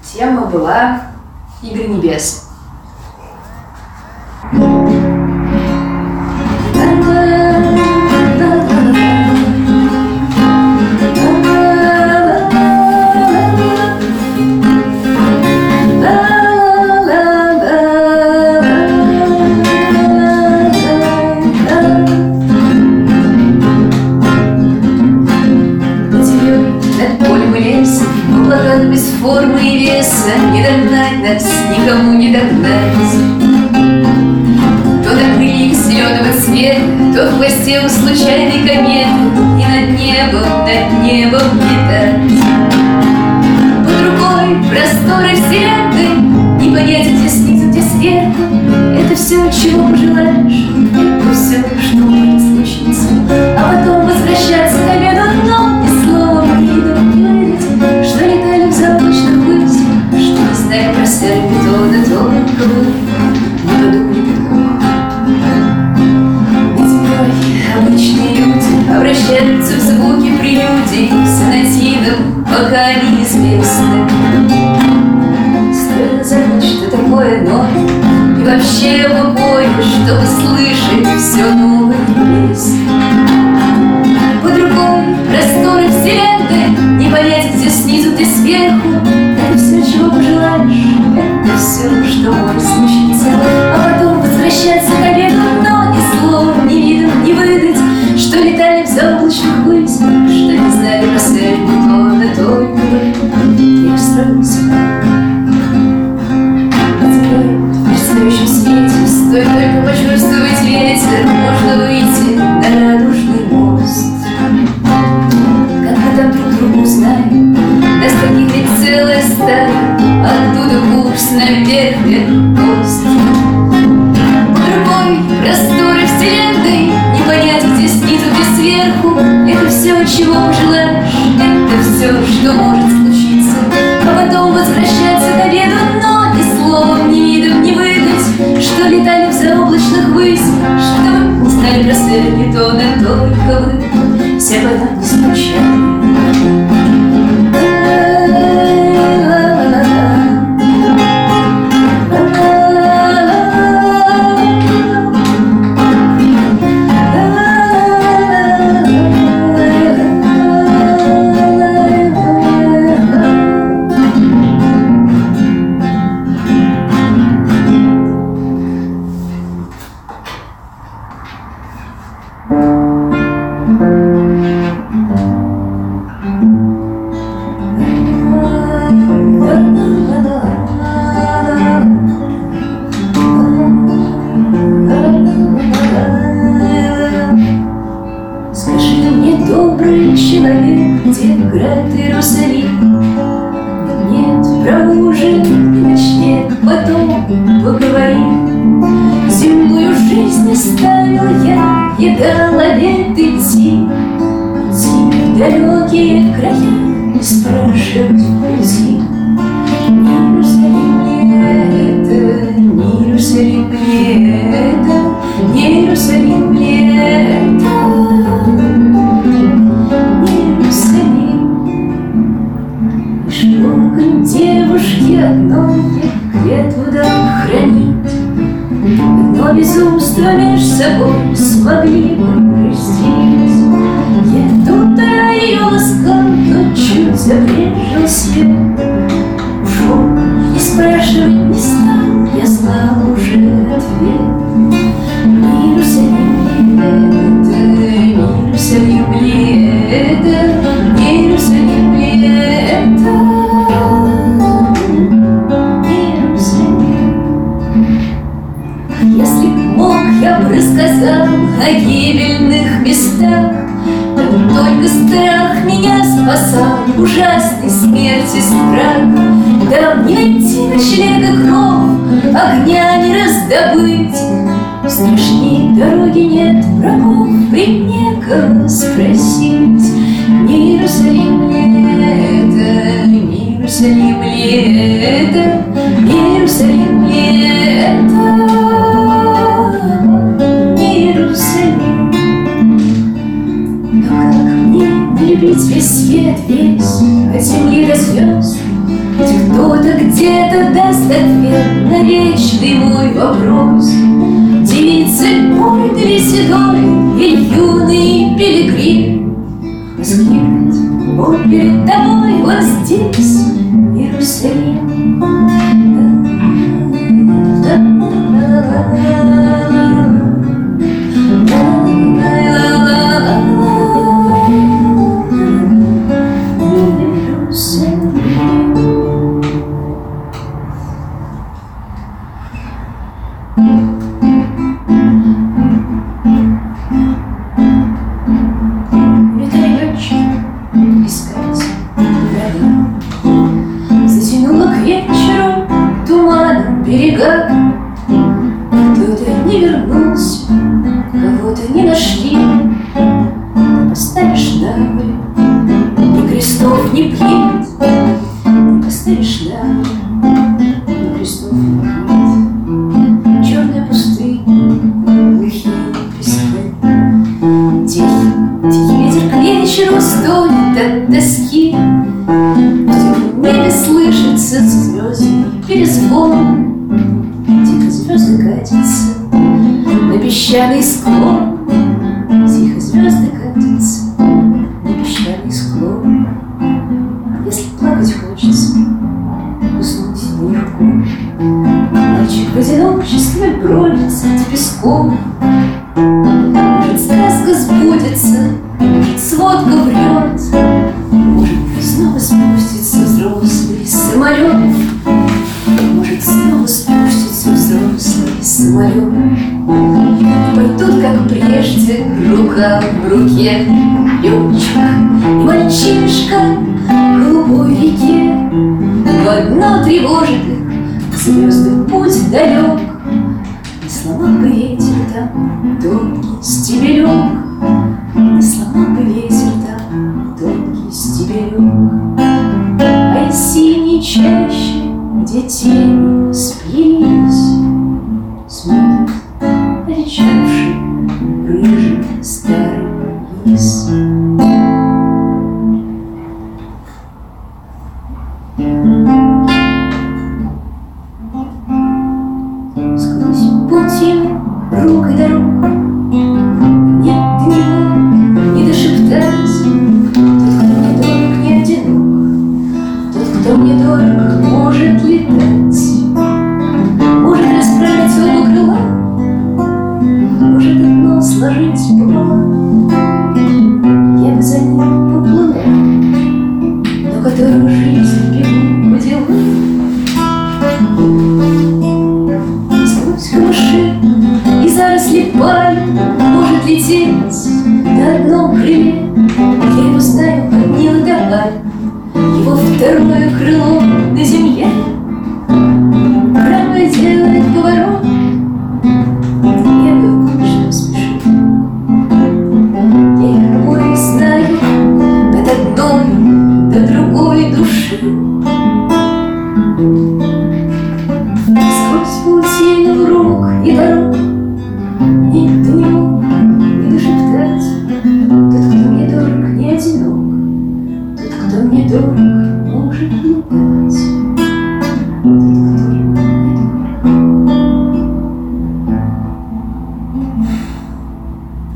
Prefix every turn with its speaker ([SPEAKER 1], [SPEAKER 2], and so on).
[SPEAKER 1] Тема была «Игры небес».
[SPEAKER 2] Без формы и веса не догнать нас, никому не догнать. То на крыльях зеленого цвета, то в хвосте у случайной кометы, и над небом летать. Под рукой просторы вселенной, не понять, где снизу, где сверху. Это все, чего пожелаешь, это все, что может случиться. А потом возвращаться к обеду, но ни словом, ни видом не выйдете, что летали в заоблачных высях, что не знали про серпитона, только вы не подумали петков. Ведь порой обычные люди обращаются в звуки прелюдий сонатином, пока неизвестны. Стоит забыть, что такое ноль, и вообще в убое, чтобы слышать все новые песни. Под рукой просторы вселенной, не понять, где снизу, где сверху. Это все, чего пожелаешь, это все, что может случиться. А потом возвращаться к обеду, но ни словом, ни видом не выдать, что летали в заоблачных высях, что не знали про серпитона, только вы. Я встроился. В следующем свете стоит только почувствовать ветер, можно выйти на радужный мост. Как мы там друг друга узнаем, нас таких ведь целая стая, оттуда курс наверх, вверх, мост. Под рукой просторы вселенной, не понять, где снизу, где сверху. Это все, чего пожелаешь, это все, что может случиться. А потом возвращаться к обеду, но ни словом, ни видом не выдать, что летали в заоблачных высях, что вы не знали про серпитона, только вы. Все вода не случайно. Человек, где град Иерусалим. Нет, проужин и ночлег, потом поговорим. Земную жизнь оставил я, едал обед идти. Идти в далекие края, не спрашивать пути. Не Иерусалим ли это, не Иерусалим ли это, не Иерусалим ли это. Девушки одной клятву дам хранить, но безумство меж собой смогли бы простить. Я тут ее ласкал, но чуть забрежил свет. Ушел, не спрашивать не стал, я знал уже ответ. Не Иерусалим ли это, не Иерусалим ли это, не Иерусалим ли это. Если б мог, я бы рассказал о гибельных местах, но только страх меня спасал, ужасной смерти страх. Да мне идти ночлега кров, огня не раздобыть, страшней дороги нет врагов, и некого спросить. Не Иерусалим ли это, не Иерусалим ли это, не Иерусалим ли это. Любить весь свет, весь от земли до звезд. Ведь кто-то где-то даст ответ на вечный мой вопрос. Девицы, мой ты ли седой или юный пилигрим, воскликнет: вот перед тобой, вот здесь Иерусалим. Затянуло к вечеру туманом берега. Кто-то не вернулся, кого-то не нашли. Ты поставишь на море, ни крестов, ни плит. Ты поставишь на море, ни крестов, ни плит. Черная пустыня, глухие пески. Тихий ветер к вечеру стонет от тоски. В небе слышится звездный перезвон. Тихо звезды катятся на песчаный склон. Тихо звезды катятся на песчаный склон. Если плакать хочется, уснуть нелегко. Мальчик в одиночестве бродится к песку. Может, сказка сбудется, может, сводка врет, может, снова спустится взрослый самолет. Может, снова спустится взрослый самолет. Пойдут, как прежде, рука в руке, летчик и мальчишка в голубой реке. В одно тревожит их звезды путь далек. Не сломал бы ветер там тонкий стебелек. Не сломал бы ветер там тонкий стебелек. А из синей чащи, где тени сплелись, смотрит одичавший рыжий старый лис. Сквозь паутину рук и дорог нет ни мог, ни дошептать. Тот, кто мне дорог, не одинок. Тот, кто мне дорог, может летать. Может расправить оба крыла, может одно сложить пополам. Я бы за ним поплыла, но которую жизнь бегу по делам. Сквозь камыши и заросли пальм может лететь на одном крыле. Я его знаю от Нила до Альп, его второе крыло на земле. Правое делает поворот,